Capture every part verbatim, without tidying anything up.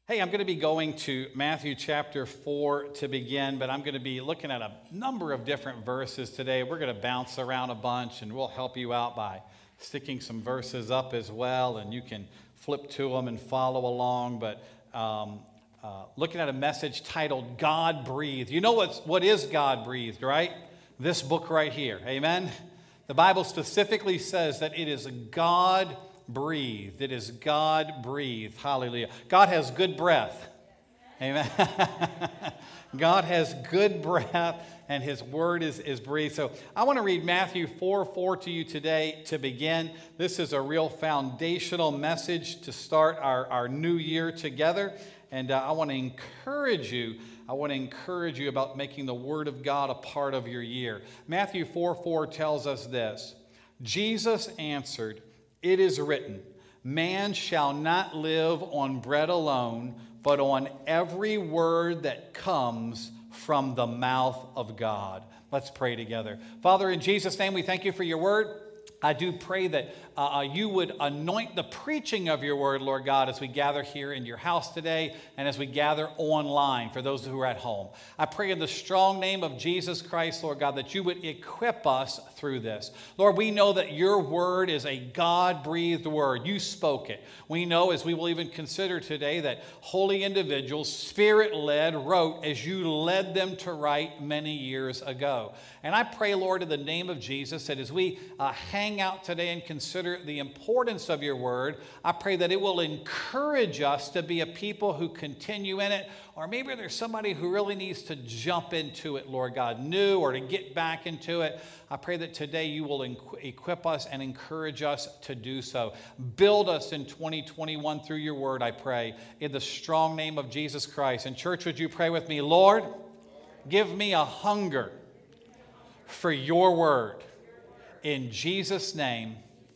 Hey, I'm going to be going to Matthew chapter four to begin, but I'm going to be looking at a number of different verses today. We're going to bounce around a bunch, and we'll help you out by sticking some verses up as well, and you can flip to them and follow along. But um, uh, looking at a message titled God Breathed. You know what's, what is God Breathed, right? This book right here. Amen? The Bible specifically says that it is God breathed. It is God breathed. Hallelujah. God has good breath. Amen. God has good breath, and His word is, is breathed. So I want to read Matthew four four to you today to begin. This is a real foundational message to start our, our new year together. And uh, I want to encourage you. I want to encourage you about making the Word of God a part of your year. Matthew four four tells us this. Jesus answered, "It is written, man shall not live on bread alone, but on every word that comes from the mouth of God." Let's pray together. Father, in Jesus' name, we thank you for your word. I do pray that uh, you would anoint the preaching of your word, Lord God, as we gather here in your house today and as we gather online for those who are at home. I pray in the strong name of Jesus Christ, Lord God, that you would equip us through this. Lord, we know that your word is a God-breathed word. You spoke it. We know, as we will even consider today, that holy individuals, Spirit-led, wrote as you led them to write many years ago. And I pray, Lord, in the name of Jesus, that as we uh, hang out today and consider the importance of your word, I pray that it will encourage us to be a people who continue in it. Or maybe there's somebody who really needs to jump into it, Lord God, new, or to get back into it. I pray that today you will equip us and encourage us to do so. Build us in twenty twenty-one through your word, I pray, in the strong name of Jesus Christ. And church, would you pray with me? Lord, give me a hunger for your word. In Jesus' name,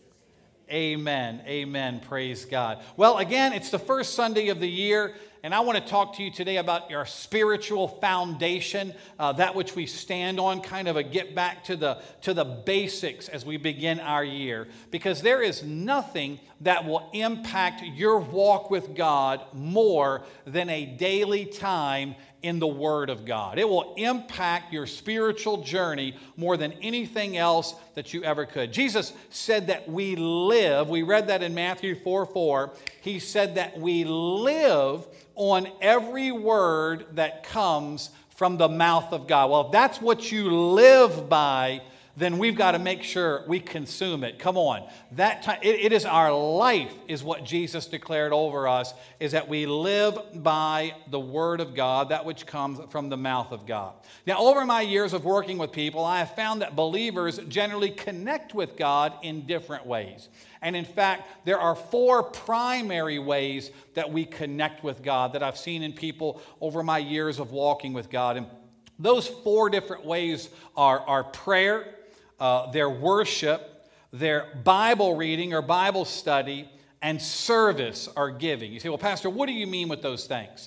amen. Amen. Praise God. Well, again, it's the first Sunday of the year, and I want to talk to you today about your spiritual foundation, uh, that which we stand on, kind of a get back to the, to the basics as we begin our year. Because there is nothing that will impact your walk with God more than a daily time in the Word of God. It will impact your spiritual journey more than anything else that you ever could. Jesus said that we live, we read that in Matthew four four, he said that we live on every word that comes from the mouth of God. Well, if that's what you live by, then we've got to make sure we consume it. Come on. That time, it, it is our life is what Jesus declared over us, is that we live by the Word of God, that which comes from the mouth of God. Now, over my years of working with people, I have found that believers generally connect with God in different ways. And in fact, there are four primary ways that we connect with God that I've seen in people over my years of walking with God. And those four different ways are, are prayer, Uh, their worship, their Bible reading or Bible study, and service or giving. You say, well, Pastor, what do you mean with those things?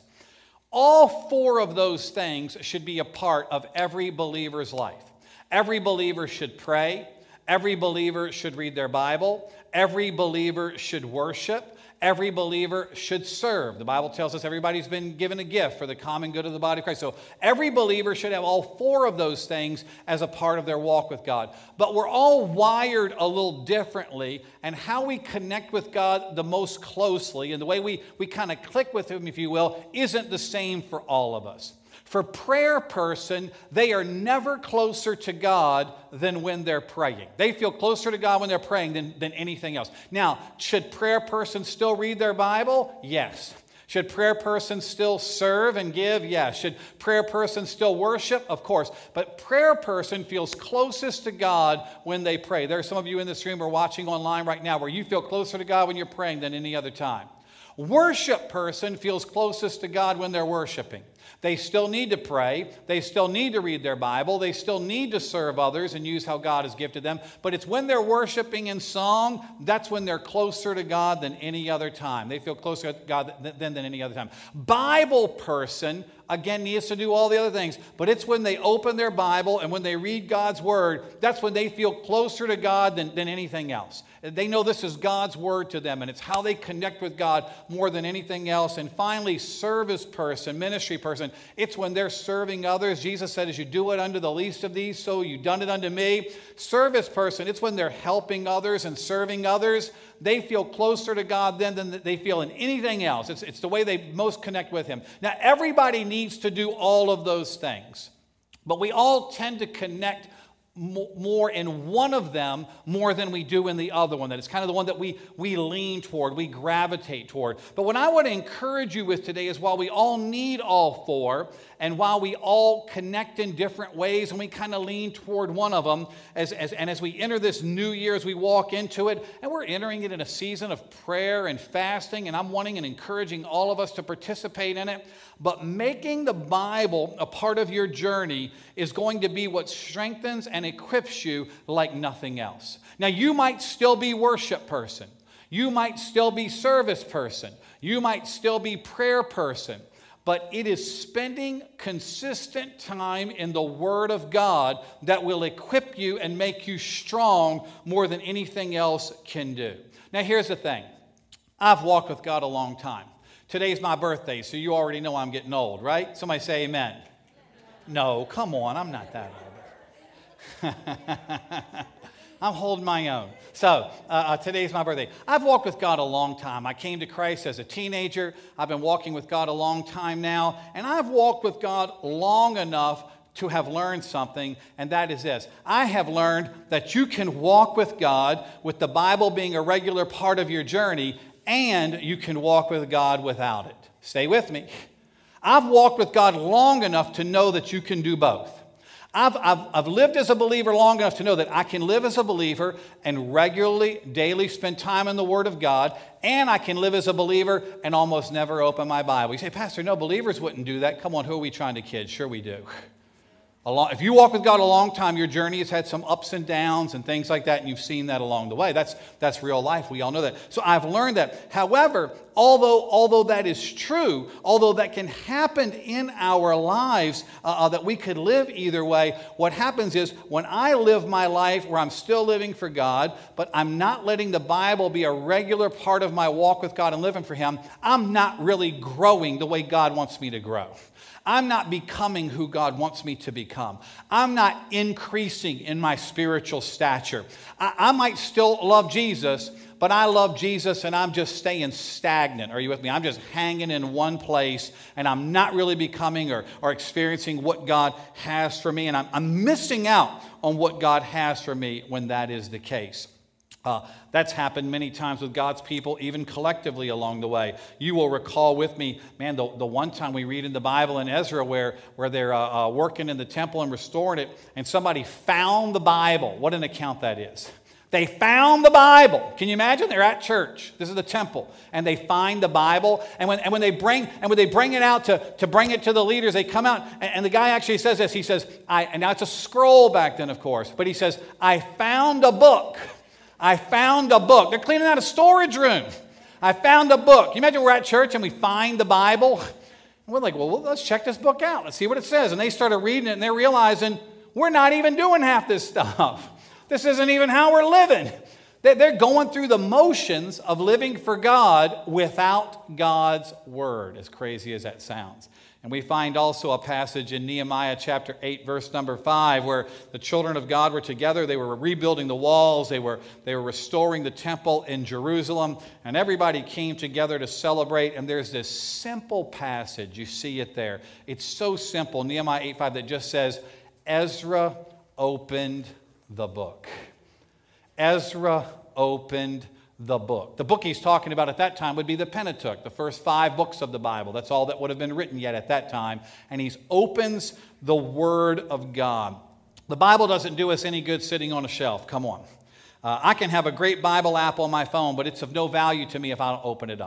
All four of those things should be a part of every believer's life. Every believer should pray. Every believer should read their Bible. Every believer should worship. Every believer should serve. The Bible tells us everybody's been given a gift for the common good of the body of Christ. So every believer should have all four of those things as a part of their walk with God. But we're all wired a little differently, and how we connect with God the most closely and the way we, we kind of click with Him, if you will, isn't the same for all of us. For prayer person, they are never closer to God than when they're praying. They feel closer to God when they're praying than, than anything else. Now, should prayer person still read their Bible? Yes. Should prayer person still serve and give? Yes. Should prayer person still worship? Of course. But prayer person feels closest to God when they pray. There are some of you in this room or watching online right now where you feel closer to God when you're praying than any other time. Worship person feels closest to God when they're worshiping. They still need to pray. They still need to read their Bible. They still need to serve others and use how God has gifted them. But it's when they're worshiping in song, that's when they're closer to God than any other time. They feel closer to God than, than any other time. Bible person, again, needs to do all the other things. But it's when they open their Bible and when they read God's Word, that's when they feel closer to God than, than anything else. They know this is God's Word to them, and it's how they connect with God more than anything else. And finally, service person, ministry person, it's when they're serving others. Jesus said, as you do it unto the least of these, so you've done it unto me. Service person, it's when they're helping others and serving others. They feel closer to God then than they feel in anything else. It's, it's the way they most connect with Him. Now, everybody needs to do all of those things, but we all tend to connect more in one of them more than we do in the other one. That it's kind of the one that we, we lean toward, we gravitate toward. But what I want to encourage you with today is while we all need all four, and while we all connect in different ways, and we kind of lean toward one of them, as, as, and as we enter this new year, as we walk into it, and we're entering it in a season of prayer and fasting, and I'm wanting and encouraging all of us to participate in it, but making the Bible a part of your journey is going to be what strengthens and equips you like nothing else. Now, you might still be worship person. You might still be service person. You might still be prayer person. But it is spending consistent time in the Word of God that will equip you and make you strong more than anything else can do. Now, here's the thing. I've walked with God a long time. Today's my birthday, so you already know I'm getting old, right? Somebody say amen. No, come on, I'm not that old. I'm holding my own. So, uh, uh, today's my birthday. I've walked with God a long time. I came to Christ as a teenager. I've been walking with God a long time now. And I've walked with God long enough to have learned something, and that is this. I have learned that you can walk with God with the Bible being a regular part of your journey, and you can walk with God without it. Stay with me. I've walked with God long enough to know that you can do both. I've, I've, I've lived as a believer long enough to know that I can live as a believer and regularly, daily spend time in the Word of God, and I can live as a believer and almost never open my Bible. You say, Pastor, no, believers wouldn't do that. Come on, who are we trying to kid? Sure we do. A long, if you walk with God a long time, your journey has had some ups and downs and things like that, and you've seen that along the way. That's, that's real life. We all know that. So I've learned that. However, although, although that is true, although that can happen in our lives, uh, uh, that we could live either way, what happens is when I live my life where I'm still living for God, but I'm not letting the Bible be a regular part of my walk with God and living for Him, I'm not really growing the way God wants me to grow. I'm not becoming who God wants me to become. I'm not increasing in my spiritual stature. I, I might still love Jesus, but I love Jesus and I'm just staying stagnant. Are you with me? I'm just hanging in one place and I'm not really becoming or, or experiencing what God has for me. And I'm, I'm missing out on what God has for me when that is the case. Uh, that's happened many times with God's people, even collectively along the way. You will recall with me, man, the, the one time we read in the Bible in Ezra where, where they're uh, uh, working in the temple and restoring it, and somebody found the Bible. What an account that is. They found the Bible. Can you imagine? They're at church. This is the temple. And they find the Bible. And when, and when they bring and when they bring it out to, to bring it to the leaders, they come out. And, and the guy actually says this. He says, I, and now it's a scroll back then, of course. But he says, I found a book. I found a book. They're cleaning out a storage room. I found a book. Can you imagine we're at church and we find the Bible? And we're like, well, let's check this book out. Let's see what it says. And they started reading it and they're realizing we're not even doing half this stuff. This isn't even how we're living. They're going through the motions of living for God without God's Word, as crazy as that sounds. And we find also a passage in Nehemiah chapter eight, verse number five, where the children of God were together. They were rebuilding the walls. They were, they were restoring the temple in Jerusalem. And everybody came together to celebrate. And there's this simple passage. You see it there. It's so simple, Nehemiah eight five, that just says, Ezra opened the book. Ezra opened the book. The book he's talking about at that time would be the Pentateuch, the first five books of the Bible. That's all that would have been written yet at that time. And he opens the Word of God. The Bible doesn't do us any good sitting on a shelf. Come on. Uh, I can have a great Bible app on my phone, but it's of no value to me if I don't open it up.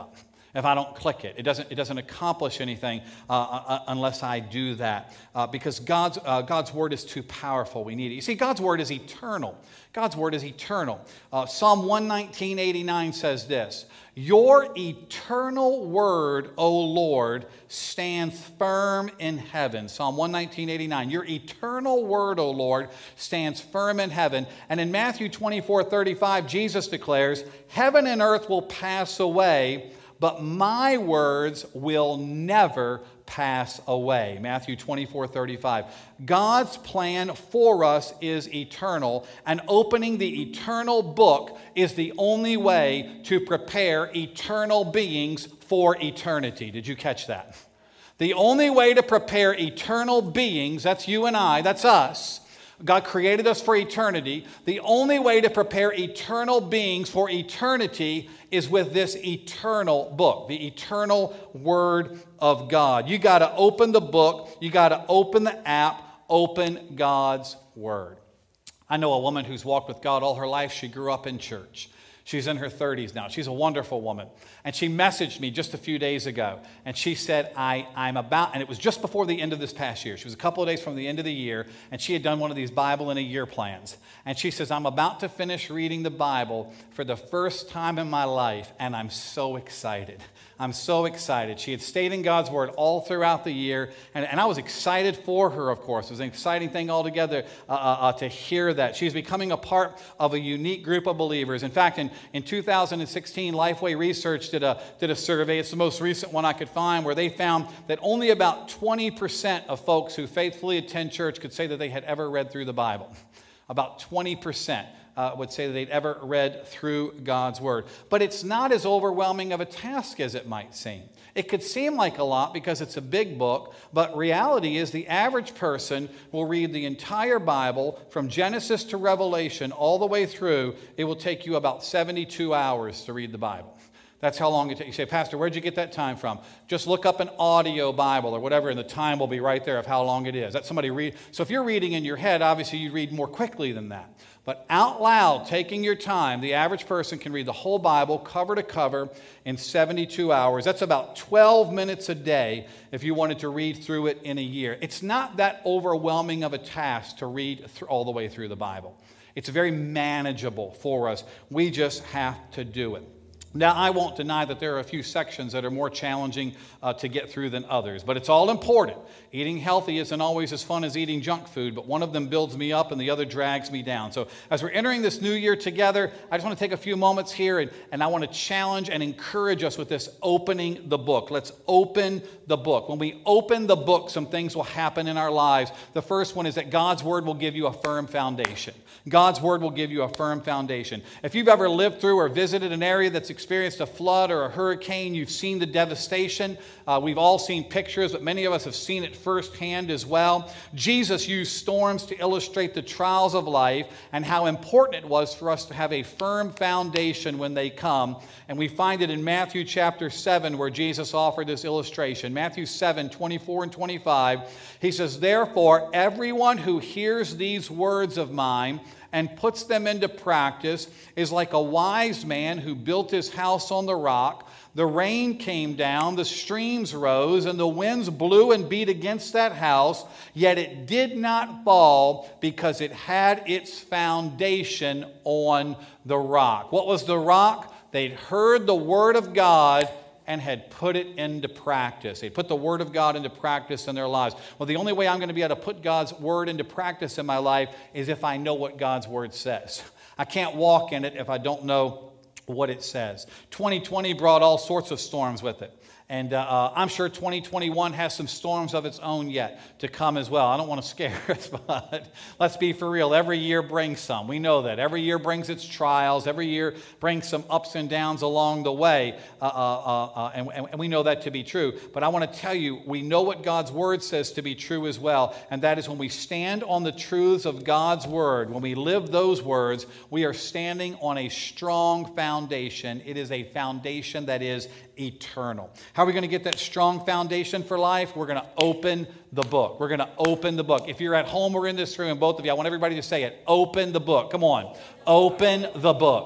if I don't click it. It doesn't, it doesn't accomplish anything uh, uh, unless I do that. Uh, because God's, uh, God's word is too powerful. We need it. You see, God's word is eternal. God's word is eternal. Uh, Psalm one nineteen eighty-nine says this, "Your eternal word, O Lord, stands firm in heaven." Psalm one nineteen eighty-nine. Your eternal word, O Lord, stands firm in heaven. And in Matthew twenty-four thirty-five, Jesus declares, "Heaven and earth will pass away, but my words will never pass away." Matthew twenty-four thirty-five. God's plan for us is eternal, and opening the eternal book is the only way to prepare eternal beings for eternity. Did you catch that? The only way to prepare eternal beings, that's you and I, that's us. God created us for eternity. The only way to prepare eternal beings for eternity is with this eternal book, the eternal Word of God. You got to open the book. You got to open the app. Open God's Word. I know a woman who's walked with God all her life. She grew up in church. She's in her thirties now. She's a wonderful woman. And she messaged me just a few days ago. And she said, I, I'm about, and it was just before the end of this past year. She was a couple of days from the end of the year. And she had done one of these Bible in a year plans. And she says, I'm about to finish reading the Bible for the first time in my life. And I'm so excited. I'm so excited. She had stayed in God's Word all throughout the year, and, and I was excited for her, of course. It was an exciting thing altogether uh, uh, to hear that. She's becoming a part of a unique group of believers. In fact, in, in two thousand sixteen, Lifeway Research did a, did a survey. It's the most recent one I could find, where they found that only about twenty percent of folks who faithfully attend church could say that they had ever read through the Bible. About twenty percent. Uh, would say that they'd ever read through God's Word. But it's not as overwhelming of a task as it might seem. It could seem like a lot because it's a big book, but reality is the average person will read the entire Bible from Genesis to Revelation all the way through. It will take you about seventy-two hours to read the Bible. That's how long it takes. You say, Pastor, where'd you get that time from? Just look up an audio Bible or whatever, and the time will be right there of how long it is. That's somebody read. So if you're reading in your head, obviously you read more quickly than that. But out loud, taking your time, the average person can read the whole Bible cover to cover in seventy-two hours. That's about twelve minutes a day if you wanted to read through it in a year. It's not that overwhelming of a task to read th- all the way through the Bible. It's very manageable for us. We just have to do it. Now, I won't deny that there are a few sections that are more challenging uh, to get through than others, but it's all important. Eating healthy isn't always as fun as eating junk food, but one of them builds me up and the other drags me down. So as we're entering this new year together, I just want to take a few moments here, and, and I want to challenge and encourage us with this opening the book. Let's open the book. When we open the book, some things will happen in our lives. The first one is that God's Word will give you a firm foundation. God's Word will give you a firm foundation. If you've ever lived through or visited an area that's experienced a flood or a hurricane, you've seen the devastation. Uh, we've all seen pictures, but many of us have seen it firsthand as well. Jesus used storms to illustrate the trials of life and how important it was for us to have a firm foundation when they come. And we find it in Matthew chapter seven, where Jesus offered this illustration. Matthew seven, twenty-four and twenty-five. He says, "Therefore, everyone who hears these words of mine and puts them into practice is like a wise man who built his house on the rock. The rain came down, the streams rose, and the winds blew and beat against that house, yet it did not fall because it had its foundation on the rock." What was the rock? They'd heard the word of God and had put it into practice. They put the Word of God into practice in their lives. Well, the only way I'm going to be able to put God's Word into practice in my life is if I know what God's Word says. I can't walk in it if I don't know what it says. twenty twenty brought all sorts of storms with it. And uh, I'm sure twenty twenty-one has some storms of its own yet to come as well. I don't want to scare us, but let's be for real. Every year brings some. We know that. Every year brings its trials. Every year brings some ups and downs along the way. Uh, uh, uh, and, and we know that to be true. But I want to tell you, we know what God's Word says to be true as well. And that is when we stand on the truths of God's Word, when we live those words, we are standing on a strong foundation. It is a foundation that is eternal. How are we going to get that strong foundation for life? We're going to open the book. We're going to open the book. If you're at home or in this room, both of you, I want everybody to say it. Open the book. Come on. Open the book.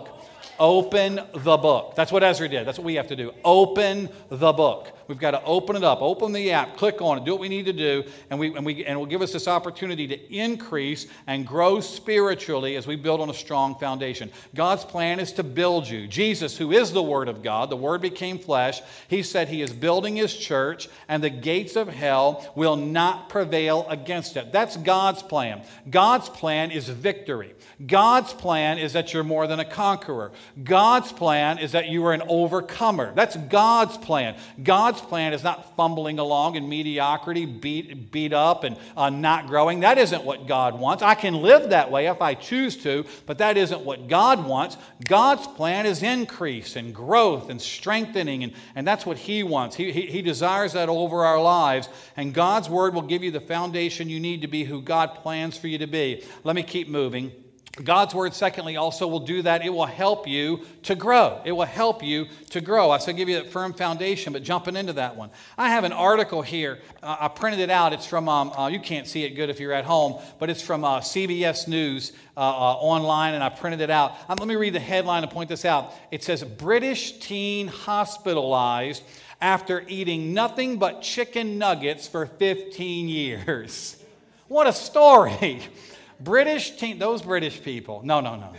Open the book. That's what Ezra did. That's what we have to do. Open the book. We've got to open it up. Open the app. Click on it. Do what we need to do. And, we, and, we, and it will give us this opportunity to increase and grow spiritually as we build on a strong foundation. God's plan is to build you. Jesus, who is the Word of God, the Word became flesh. He said He is building His church, and the gates of hell will not prevail against it. That's God's plan. God's plan is victory. God's plan is that you're more than a conqueror. God's plan is that you are an overcomer. That's God's plan. God's plan is not fumbling along in mediocrity, beat, beat up, and uh, not growing. That isn't what God wants. I can live that way if I choose to, but that isn't what God wants. God's plan is increase and growth and strengthening, and, and that's what He wants. He, he, he desires that over our lives, and God's Word will give you the foundation you need to be who God plans for you to be. Let me keep moving. God's Word, secondly, also will do that. It will help you to grow. It will help you to grow. I said give you that firm foundation, but jumping into that one. I have an article here. Uh, I printed it out. It's from, um, uh, you can't see it good if you're at home, but it's from uh, C B S News uh, uh, online, and I printed it out. Um, let me read the headline and point this out. It says, British teen hospitalized after eating nothing but chicken nuggets for fifteen years. What a story. British teen, those British people, no, no, no.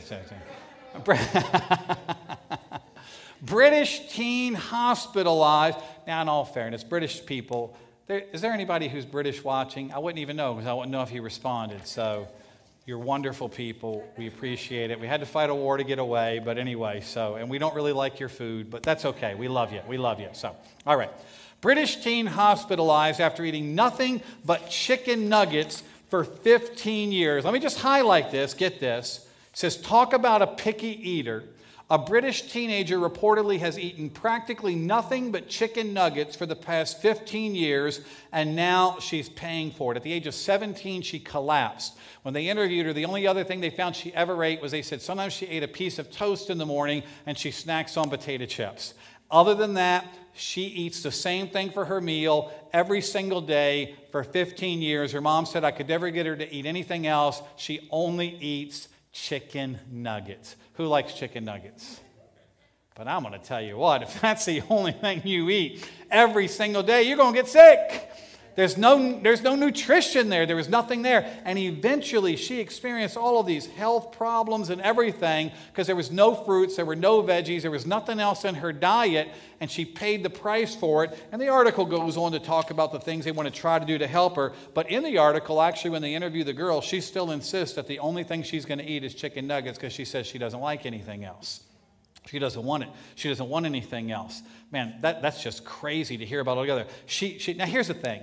British teen hospitalized. Now, in all fairness, British people, there, is there anybody who's British watching? I wouldn't even know because I wouldn't know if he responded. So you're wonderful people. We appreciate it. We had to fight a war to get away, but anyway, so, and we don't really like your food, but that's okay. We love you. We love you. So, all right. British teen hospitalized after eating nothing but chicken nuggets for fifteen years. Let me just highlight this. Get this. It says, talk about a picky eater. A British teenager reportedly has eaten practically nothing but chicken nuggets for the past fifteen years, and now she's paying for it. At the age of seventeen, she collapsed. When they interviewed her, the only other thing they found she ever ate was they said sometimes she ate a piece of toast in the morning and she snacks on potato chips. Other than that, she eats the same thing for her meal every single day for fifteen years. Her mom said I could never get her to eat anything else. She only eats chicken nuggets. Who likes chicken nuggets? But I'm going to tell you what, if that's the only thing you eat every single day, you're going to get sick. There's no, there's no nutrition there. There was nothing there. And eventually she experienced all of these health problems and everything because there was no fruits, there were no veggies, there was nothing else in her diet, and she paid the price for it. And the article goes on to talk about the things they want to try to do to help her. But in the article, actually, when they interview the girl, she still insists that the only thing she's going to eat is chicken nuggets because she says she doesn't like anything else. She doesn't want it. She doesn't want anything else. Man, that, that's just crazy to hear about altogether. She, she, now, here's the thing.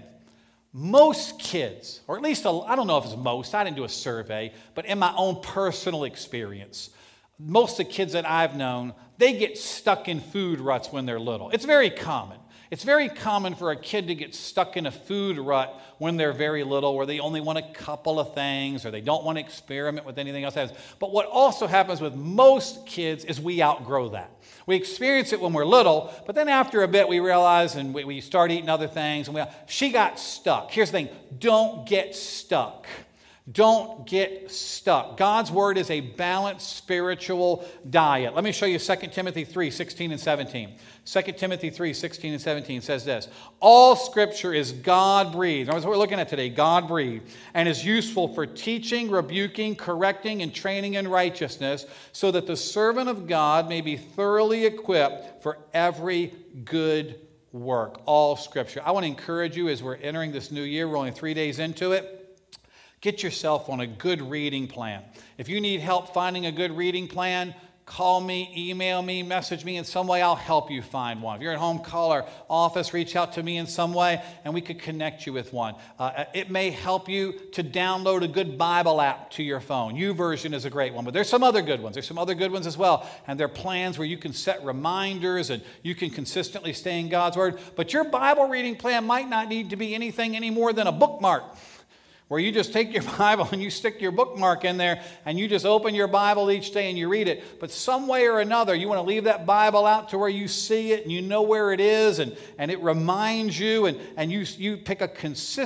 Most kids, or at least, a, I don't know if it's most, I didn't do a survey, but in my own personal experience, most of the kids that I've known, they get stuck in food ruts when they're little. It's very common. It's very common for a kid to get stuck in a food rut when they're very little, where they only want a couple of things, or they don't want to experiment with anything else. But what also happens with most kids is we outgrow that. We experience it when we're little, but then after a bit we realize and we, we start eating other things. And we, she got stuck. Here's the thing. Don't get stuck. Don't get stuck. God's Word is a balanced spiritual diet. Let me show you Second Timothy three, sixteen and seventeen. Second Timothy three, sixteen and seventeen says this. All Scripture is God-breathed. That's what we're looking at today, God-breathed, and is useful for teaching, rebuking, correcting, and training in righteousness, so that the servant of God may be thoroughly equipped for every good work. All Scripture. I want to encourage you as we're entering this new year, we're only three days into it, get yourself on a good reading plan. If you need help finding a good reading plan, call me, email me, message me in some way. I'll help you find one. If you're at home, call our office, reach out to me in some way, and we could connect you with one. Uh, it may help you to download a good Bible app to your phone. YouVersion is a great one, but there's some other good ones. There's some other good ones as well, and they're plans where you can set reminders and you can consistently stay in God's Word. But your Bible reading plan might not need to be anything any more than a bookmark, where you just take your Bible and you stick your bookmark in there and you just open your Bible each day and you read it. But some way or another, you want to leave that Bible out to where you see it and you know where it is, and, and it reminds you, and, and you, you pick a consistent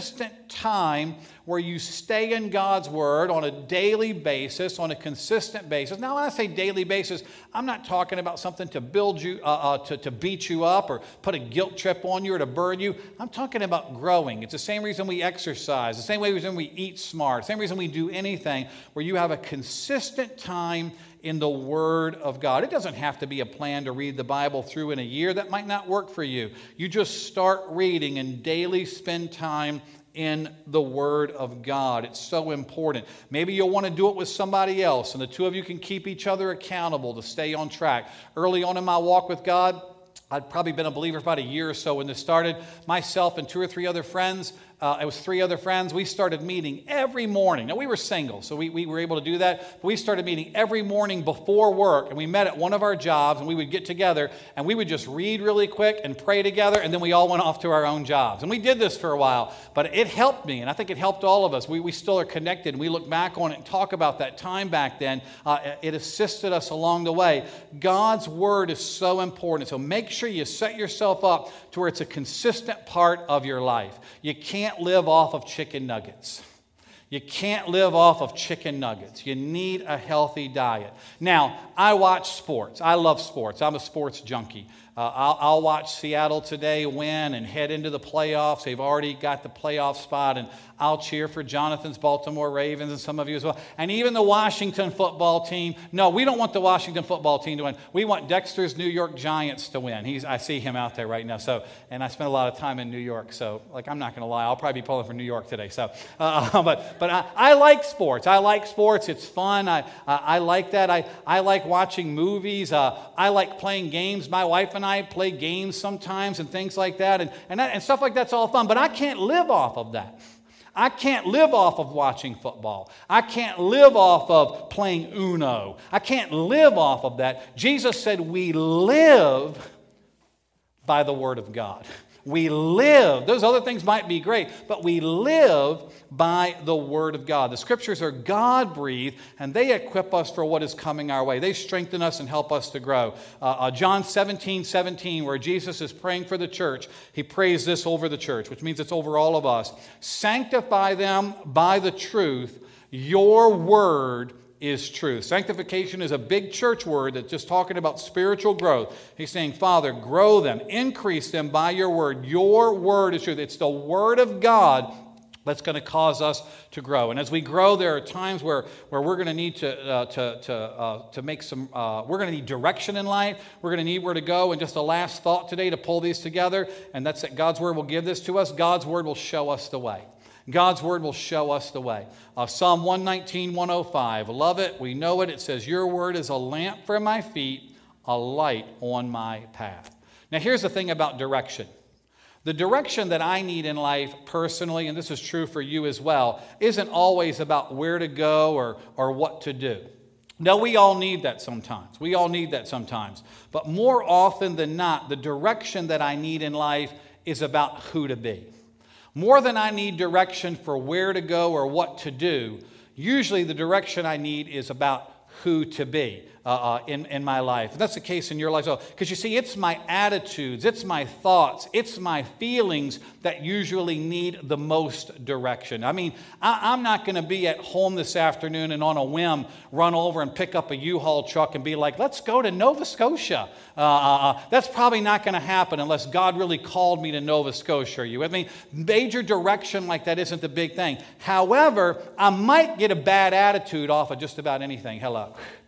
time where you stay in God's Word on a daily basis, on a consistent basis. Now, when I say daily basis, I'm not talking about something to build you, uh, uh, to, to beat you up or put a guilt trip on you or to burden you. I'm talking about growing. It's the same reason we exercise, the same reason we eat smart, the same reason we do anything, where you have a consistent time in the Word of God. It doesn't have to be a plan to read the Bible through in a year. That might not work for you. You just start reading and daily spend time in the Word of God. It's so important. Maybe you'll want to do it with somebody else, and the two of you can keep each other accountable to stay on track. Early on in my walk with God, I'd probably been a believer for about a year or so when this started. Myself and two or three other friends, uh, it was three other friends, we started meeting every morning. Now, we were single, so we, we were able to do that. But we started meeting every morning before work, and we met at one of our jobs, and we would get together, and we would just read really quick and pray together, and then we all went off to our own jobs. And we did this for a while, but it helped me, and I think it helped all of us. We, we still are connected, and we look back on it and talk about that time back then. Uh, it assisted us along the way. God's Word is so important, so make sure you set yourself up to where it's a consistent part of your life. You can't live off of chicken nuggets. You can't live off of chicken nuggets. You need a healthy diet. Now, I watch sports. I love sports. I'm a sports junkie. Uh, I'll, I'll watch Seattle today win and head into the playoffs. They've already got the playoff spot, and I'll cheer for Jonathan's Baltimore Ravens and some of you as well. And even the Washington football team. No, we don't want the Washington football team to win. We want Dexter's New York Giants to win. He's, I see him out there right now. So, and I spent a lot of time in New York. So, like, I'm not going to lie. I'll probably be pulling for New York today. So, uh, but but I, I like sports. I like sports. It's fun. I uh, I like that. I, I like watching movies. Uh, I like playing games. My wife and I play games sometimes and things like that. And, and, that, and stuff like that's all fun. But I can't live off of that. I can't live off of watching football. I can't live off of playing Uno. I can't live off of that. Jesus said we live by the Word of God. We live. Those other things might be great, but we live by the Word of God. The Scriptures are God-breathed, and they equip us for what is coming our way. They strengthen us and help us to grow. Uh, uh, John seventeen seventeen, where Jesus is praying for the church, he prays this over the church, which means it's over all of us. Sanctify them by the truth. Your word is truth. Sanctification is a big church word that's just talking about spiritual growth. He's saying, Father, grow them, increase them by your word. Your word is truth. It's the Word of God that's going to cause us to grow. And as we grow, there are times where, where we're going to need to, uh, to, to, uh, to make some, uh, we're going to need direction in life. We're going to need where to go. And just a last thought today to pull these together, and that's that God's Word will give this to us. God's Word will show us the way. God's Word will show us the way. Uh, Psalm one nineteen, one oh five. Love it. We know it. It says, your word is a lamp for my feet, a light on my path. Now, here's the thing about direction. The direction that I need in life personally, and this is true for you as well, isn't always about where to go or, or what to do. No, we all need that sometimes. We all need that sometimes. But more often than not, the direction that I need in life is about who to be. More than I need direction for where to go or what to do, usually the direction I need is about who to be uh, uh, in, in my life. And that's the case in your life. So, because you see, it's my attitudes, it's my thoughts, it's my feelings that usually need the most direction. I mean, I, I'm not going to be at home this afternoon and on a whim run over and pick up a U-Haul truck and be like, let's go to Nova Scotia. Uh, uh, that's probably not going to happen unless God really called me to Nova Scotia. Are you with me? Major direction like that isn't the big thing. However, I might get a bad attitude off of just about anything. Hello.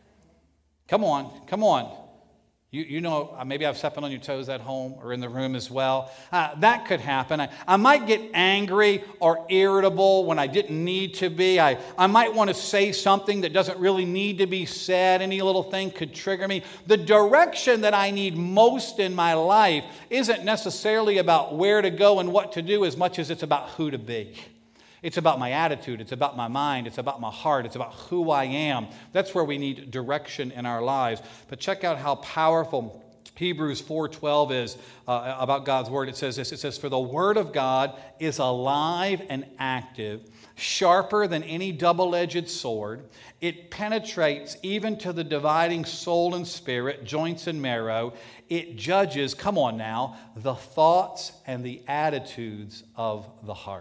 Come on, come on. You, you know, maybe I've stepped on your toes at home or in the room as well. Uh, that could happen. I, I might get angry or irritable when I didn't need to be. I, I might want to say something that doesn't really need to be said. Any little thing could trigger me. The direction that I need most in my life isn't necessarily about where to go and what to do as much as it's about who to be. It's about my attitude. It's about my mind. It's about my heart. It's about who I am. That's where we need direction in our lives. But check out how powerful Hebrews four twelve is uh, about God's Word. It says this. It says, for the Word of God is alive and active, sharper than any double-edged sword. It penetrates even to the dividing soul and spirit, joints and marrow. It judges, come on now, the thoughts and the attitudes of the heart.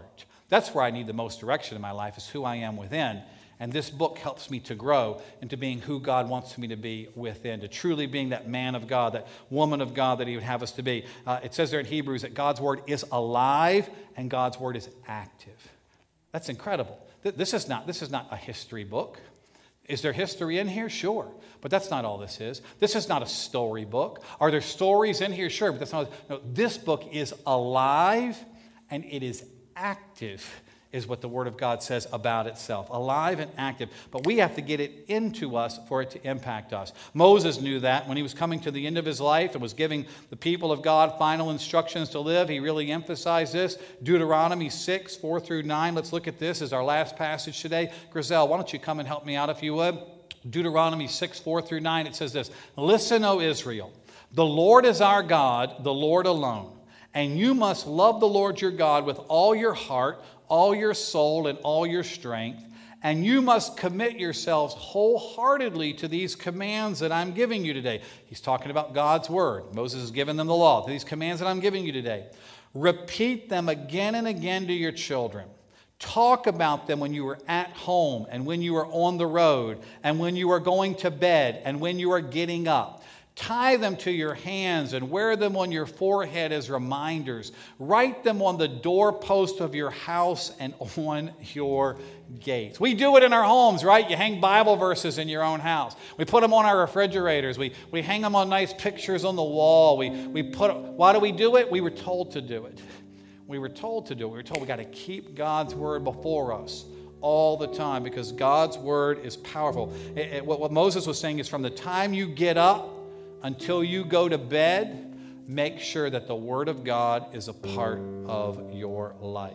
That's where I need the most direction in my life, is who I am within. And this book helps me to grow into being who God wants me to be within, to truly being that man of God, that woman of God that he would have us to be. Uh, it says there in Hebrews that God's word is alive and God's word is active. That's incredible. This is not, this is not a history book. Is there history in here? Sure. But that's not all this is. This is not a story book. Are there stories in here? Sure. But that's not. No, this book is alive and it is active, is what the Word of God says about itself. Alive and active. But we have to get it into us for it to impact us. Moses knew that when he was coming to the end of his life and was giving the people of God final instructions to live. He really emphasized this. Deuteronomy six, four through nine. Let's look at this as our last passage today. Griselle, why don't you come and help me out if you would? Deuteronomy six, four through nine. It says this. Listen, O Israel, the Lord is our God, the Lord alone. And you must love the Lord your God with all your heart, all your soul, and all your strength. And you must commit yourselves wholeheartedly to these commands that I'm giving you today. He's talking about God's word. Moses has given them the law. These commands that I'm giving you today. Repeat them again and again to your children. Talk about them when you are at home and when you are on the road and when you are going to bed and when you are getting up. Tie them to your hands and wear them on your forehead as reminders. Write them on the doorpost of your house and on your gates. We do it in our homes, right? You hang Bible verses in your own house. We put them on our refrigerators. We, we hang them on nice pictures on the wall. We, we put. Why do we do it? We were told to do it. We were told to do it. We were told we got to keep God's word before us all the time because God's word is powerful. It, it, what, what Moses was saying is from the time you get up until you go to bed, make sure that the Word of God is a part of your life.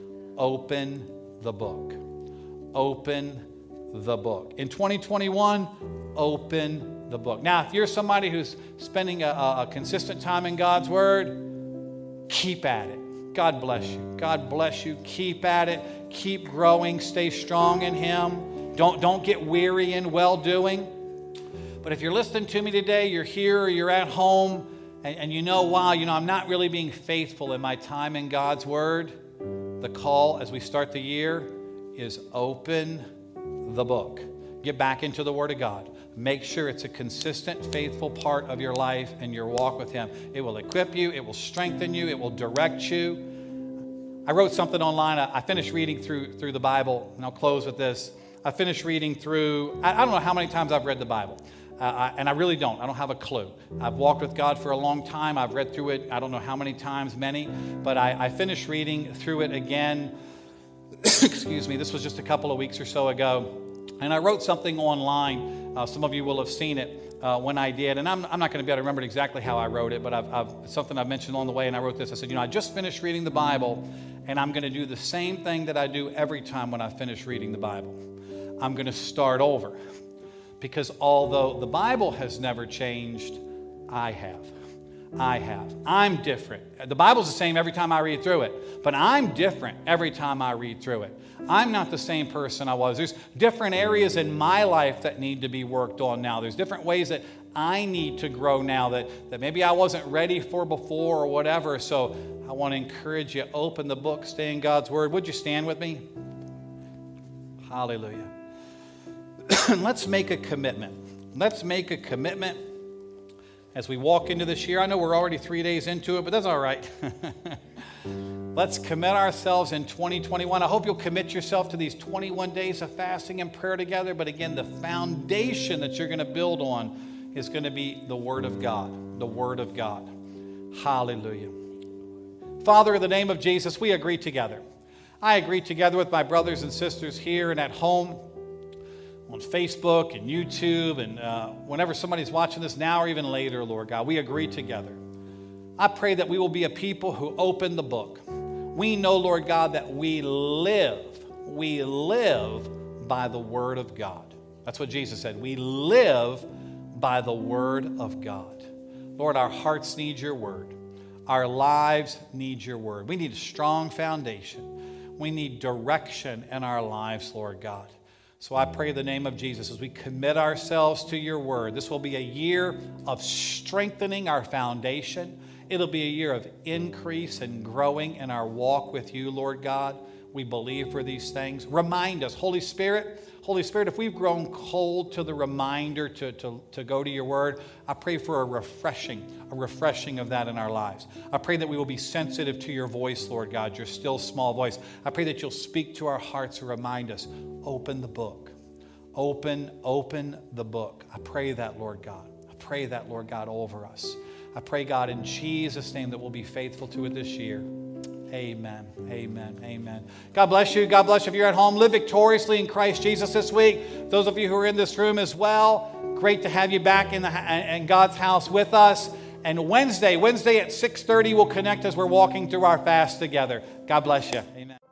Open the book. Open the book. In twenty twenty-one, open the book. Now, if you're somebody who's spending a, a consistent time in God's Word, keep at it. God bless you. God bless you. Keep at it. Keep growing. Stay strong in Him. Don't, don't get weary in well-doing. But if you're listening to me today, you're here or you're at home, and, and you know, wow, you know, I'm not really being faithful in my time in God's Word, the call as we start the year is open the book. Get back into the Word of God. Make sure it's a consistent, faithful part of your life and your walk with Him. It will equip you. It will strengthen you. It will direct you. I wrote something online. I finished reading through, through the Bible, and I'll close with this. I finished reading through, I, I don't know how many times I've read the Bible. Uh, I, and I really don't. I don't have a clue. I've walked with God for a long time. I've read through it, I don't know how many times, many. But I, I finished reading through it again. Excuse me. This was just a couple of weeks or so ago. And I wrote something online. Uh, some of you will have seen it uh, when I did. And I'm, I'm not going to be able to remember exactly how I wrote it, but I've, I've, it's something I've mentioned on the way. And I wrote this. I said, you know, I just finished reading the Bible, and I'm going to do the same thing that I do every time when I finish reading the Bible. I'm going to start over. Because although the Bible has never changed, I have. I have. I'm different. The Bible's the same every time I read through it, but I'm different every time I read through it. I'm not the same person I was. There's different areas in my life that need to be worked on now. There's different ways that I need to grow now that, that maybe I wasn't ready for before or whatever. So I want to encourage you, open the book, stay in God's Word. Would you stand with me? Hallelujah. Let's make a commitment. Let's make a commitment as we walk into this year. I know we're already three days into it, but that's all right. Let's commit ourselves in twenty twenty-one. I hope you'll commit yourself to these twenty-one days of fasting and prayer together. But again, the foundation that you're going to build on is going to be the Word of God. The Word of God. Hallelujah. Father, in the name of Jesus, we agree together. I agree together with my brothers and sisters here and at home, on Facebook and YouTube, and uh, whenever somebody's watching this now or even later, Lord God, we agree together. I pray that we will be a people who open the book. We know, Lord God, that we live, we live by the Word of God. That's what Jesus said. We live by the Word of God. Lord, our hearts need your Word. Our lives need your Word. We need a strong foundation. We need direction in our lives, Lord God. So I pray in the name of Jesus as we commit ourselves to your Word. This will be a year of strengthening our foundation. It'll be a year of increase and growing in our walk with you, Lord God. We believe for these things. Remind us, Holy Spirit, Holy Spirit, if we've grown cold to the reminder to, to, to go to your word, I pray for a refreshing, a refreshing of that in our lives. I pray that we will be sensitive to your voice, Lord God, your still small voice. I pray that you'll speak to our hearts and remind us, open the book. Open, open the book. I pray that, Lord God. I pray that, Lord God, over us. I pray, God, in Jesus' name that we'll be faithful to it this year. Amen. Amen. Amen. God bless you. God bless you. If you're at home, live victoriously in Christ Jesus this week. Those of you who are in this room as well, great to have you back in, the, in God's house with us. And Wednesday, Wednesday at six thirty, we'll connect as we're walking through our fast together. God bless you. Amen.